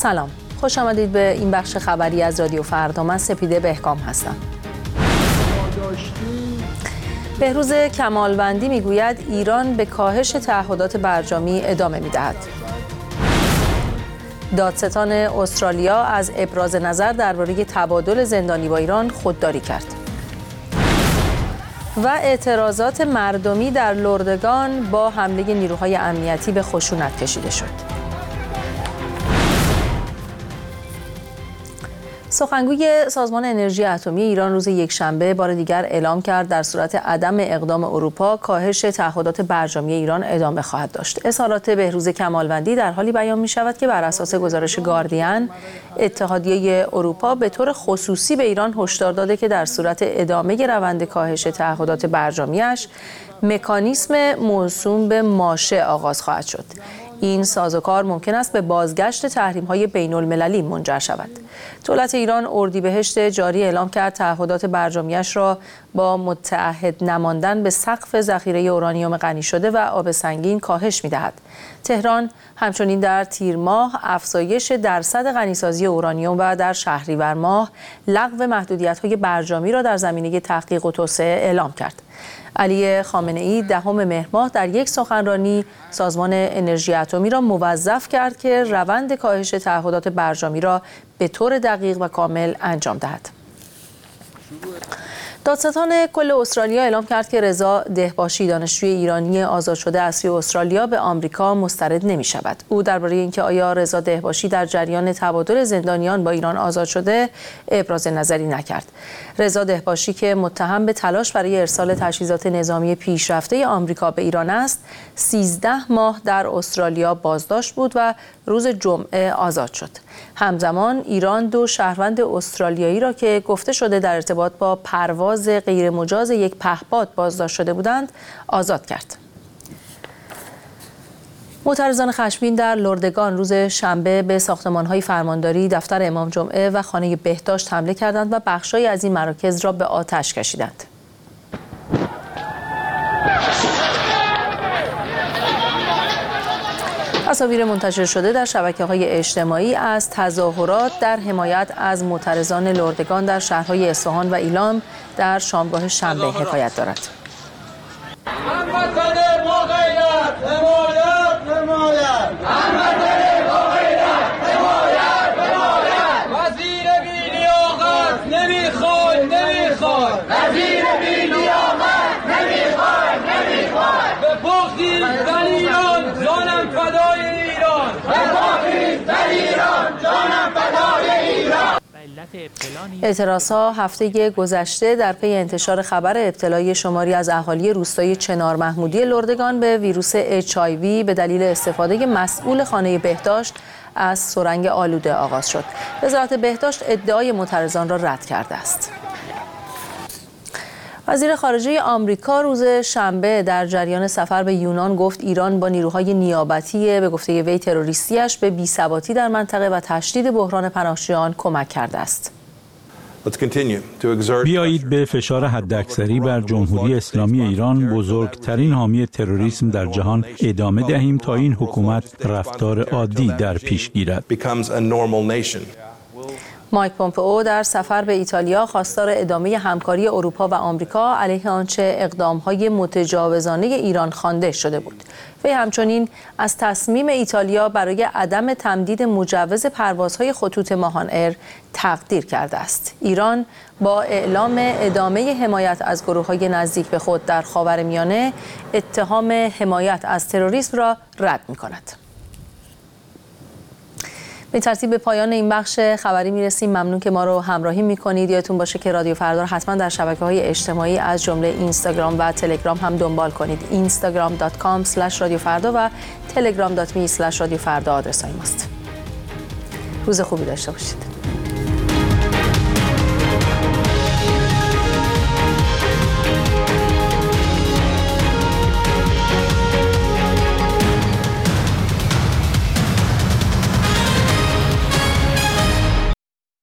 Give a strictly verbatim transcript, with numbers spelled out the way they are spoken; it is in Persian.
سلام، خوش آمدید به این بخش خبری از رادیو فردا. من سپیده بهکام هستم. بهروز کمالوندی میگوید ایران به کاهش تعهدات برجامی ادامه میدهد. دادستان استرالیا از ابراز نظر درباره تبادل زندانی با ایران خودداری کرد. و اعتراضات مردمی در لردگان با حمله نیروهای امنیتی به خشونت کشیده شد. سخنگوی سازمان انرژی اتمی ایران روز یکشنبه بار دیگر اعلام کرد در صورت عدم اقدام اروپا کاهش تعهدات برجامی ایران ادامه خواهد داشت. اظهارات بهروز کمالوندی در حالی بیان می شود که بر اساس گزارش گاردین اتحادیه اروپا به طور خصوصی به ایران هشدار داده که در صورت ادامه روند کاهش تعهدات برجامیش مکانیسم موسوم به ماشه آغاز خواهد شد. این سازوکار ممکن است به بازگشت تحریم‌های بین‌المللی منجر شود. دولت ایران اردیبهشت جاری اعلام کرد تعهدات برجامیش را با متعهد نماندن به سقف ذخیره اورانیوم غنی شده و آب سنگین کاهش می‌دهد. تهران همچنین در تیر ماه افزایش درصد غنیسازی اورانیوم و در شهریور ماه لغو محدودیت‌های برجامی را در زمینه تحقیق و توسعه اعلام کرد. علی خامنه‌ای دهم مهر ماه در یک سخنرانی سازمان انرژی اتمی را موظف کرد که روند کاهش تعهدات برجامی را به طور دقیق و کامل انجام دهد. دادستان کل استرالیا اعلام کرد که رضا دهباشی دانشجوی ایرانی آزاد شده از سوی استرالیا به آمریکا مسترد نمی شود. او درباره اینکه آیا رضا دهباشی در جریان تبادل زندانیان با ایران آزاد شده ابراز نظری نکرد. رضا دهباشی که متهم به تلاش برای ارسال تجهیزات نظامی پیشرفته آمریکا به ایران است، سیزده ماه در استرالیا بازداشت بود و روز جمعه آزاد شد. همزمان ایران دو شهروند استرالیایی را که گفته شده در ارتباط با پرواز غیر مجاز یک پهپاد بازداشت شده بودند آزاد کرد. معترضان خشمگین در لردگان روز شنبه به ساختمان‌های فرمانداری، دفتر امام جمعه و خانه بهداشت حمله کردند و بخش‌هایی از این مراکز را به آتش کشیدند. تصاویر منتشر شده در شبکه‌های اجتماعی از تظاهرات در حمایت از معترضان لردگان در شهرهای اصفهان و ایلام در شامگاه شنبه حکایت دارد. اعتراضها هفته گذشته در پی انتشار خبر ابتلای شماری از اهالی روستای چنار محمودی لردگان به ویروس اچ آی وی به دلیل استفاده مسئول خانه بهداشت از سرنگ آلوده آغاز شد. وزارت بهداشت ادعای معترضان را رد کرده است. وزیر خارجه آمریکا روز شنبه در جریان سفر به یونان گفت ایران با نیروهای نیابتی به گفته وی تروریستیش به بی‌ثباتی در منطقه و تشدید بحران پناهجویان کمک کرده است. بیایید به فشار حداکثری بر جمهوری اسلامی ایران، بزرگترین حامی تروریسم در جهان، ادامه دهیم تا این حکومت رفتار عادی در پیش گیرد. مایک پومپئو در سفر به ایتالیا خواستار ادامه همکاری اروپا و آمریکا علیه آنچه اقدام‌های متجاوزانه ایران خوانده شده بود. وی همچنین از تصمیم ایتالیا برای عدم تمدید مجوز پروازهای خطوط ماهان ایر تقدیر کرده است. ایران با اعلام ادامه حمایت از گروه‌های نزدیک به خود در خاورمیانه اتهام حمایت از تروریسم را رد می‌کند. به ترتیب به پایان این بخش خبری میرسیم. ممنون که ما رو همراهی میکنید. یادتون باشه که رادیو فردا رو حتما در شبکه‌های اجتماعی از جمله اینستاگرام و تلگرام هم دنبال کنید. اینستاگرام دات کام اسلش رادیو فردا و تلگرام دات می اسلش رادیو فردا آدرس‌های ماست. روز خوبی داشته باشید.